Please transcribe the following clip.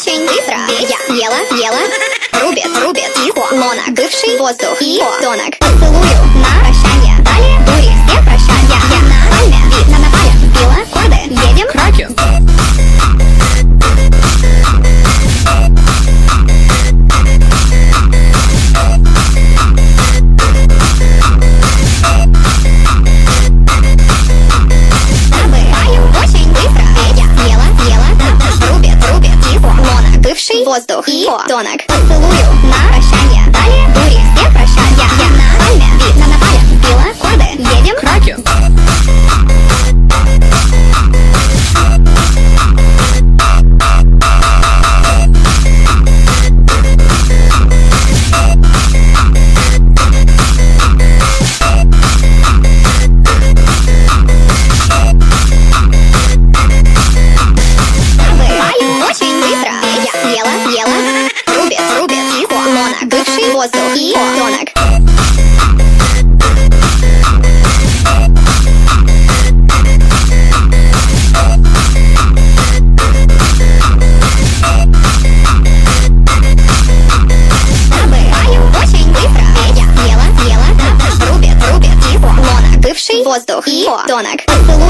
очень быстро. Я съела, рубит его лона, бывший воздух и тонок. Целую на прощание, далее дури все прощания. Я на пальме, вид на напале, пила корды, едем к раке. Бывший воздух и тонок. Целую на прощание, далее дури все прощания. Я на пальме, вид на напале, пила корды, едем к раке. Рубит его лона, бывший воздух и тонок. Очень быстро. Я съела, рубит его лона, бывший воздух и тонок.